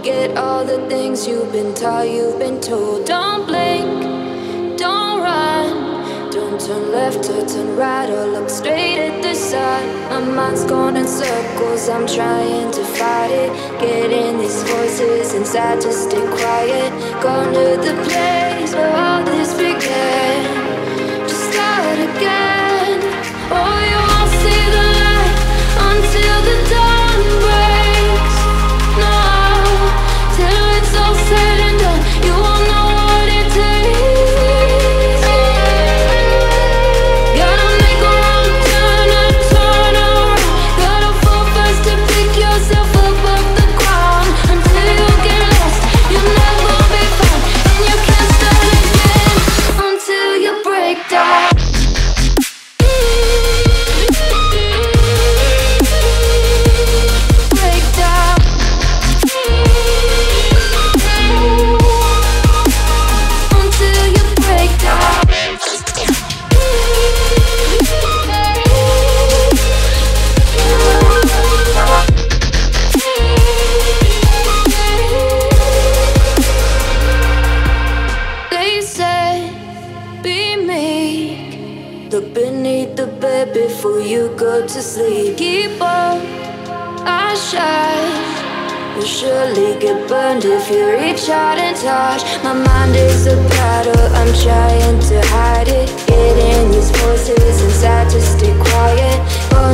Forget all the things you've been taught, you've been told. Don't blink, don't run, don't turn left or turn right or look straight at the sun. My mind's going in circles, I'm trying to fight it. Getting these voices inside to stay quiet. Going to the place where all this began. Just start again. Oh, you won't see the light until the dawn breaks. No, till it's all said and done, you won't know what it takes. Gotta make a wrong turn and turn around. Gotta fall fast to pick yourself up off the ground. Until you get lost, you'll never be found, and you can't start again until you break down. Look beneath the bed before you go to sleep. Keep on, I shine. You'll surely get burned if you reach out and touch. My mind is a battle, I'm trying to hide it. Getting these voices inside to stay quiet. Oh,